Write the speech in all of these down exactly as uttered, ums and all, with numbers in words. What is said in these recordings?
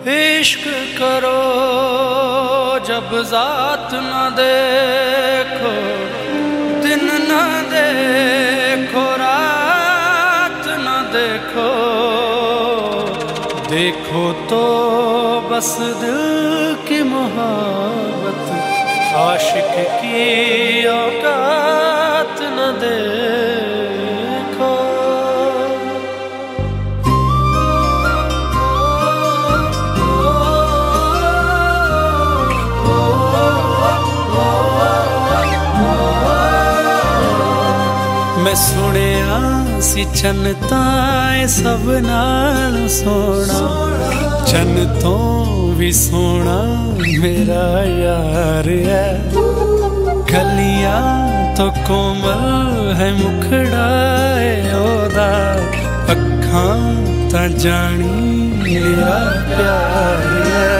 इश्क करो जब जात न देखो, दिन न देखो रात न देखो, देखो तो बस दिल की मोहब्बत, आशिक की औकात न देखो। मैं सुनिया सी चन ताए सब नाल सोना, चन तो भी सोना मेरा यार है। गलियां तो कोमल है मुखड़ा ओदा, अखां ता जानी मेरा प्यार है।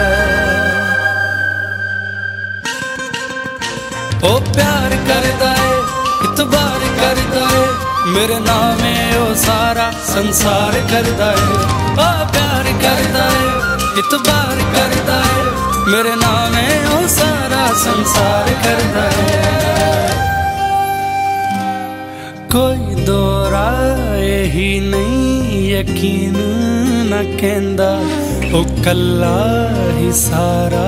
ओ प्यार करदा है इतबार करदा है, मेरे नामे ओ सारा संसार करदा है। ओ प्यार करदा है इतबार करदा है, मेरे नामे ओ सारा संसार करदा है। कोई दो राय ही नहीं यकीन न कहंदा, ओ कल्ला ही सारा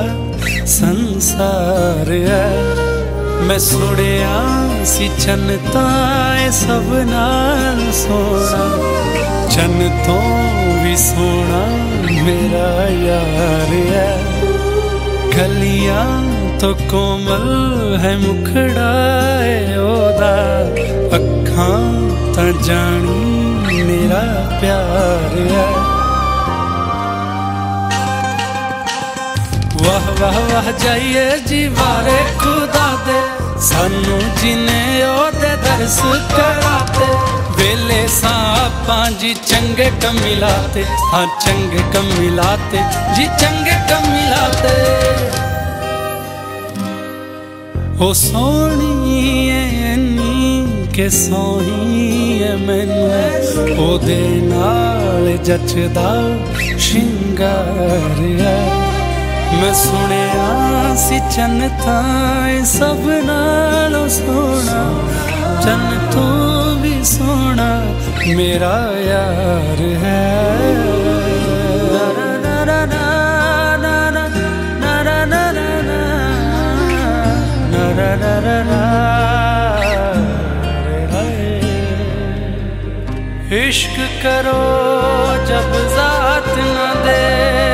संसार है। मैं सुनिया सी चन ताए सब नाल सोना, चन तो भी सोना मेरा यार है। गलियां तो कोमल है मुखड़ा ओदा, अखां ता जानी मेरा प्यार है। वाह वाह वाह जाइए जी वारे खुदा दे, सानू जिने ओदे दर्स कराते। वेले सापां जी चंगे कम मिलाते, हाँ चंगे कम मिलाते जी चंगे कम मिलाते। ओ सोहनी ऐनी के सोही है मैनू, ओदे नाल जचदा शिंगार है। मैं सुनिया सी चन ताए सब नालों सोना, चन तो भी सोना मेरा यार है। इश्क करो जब जात न दे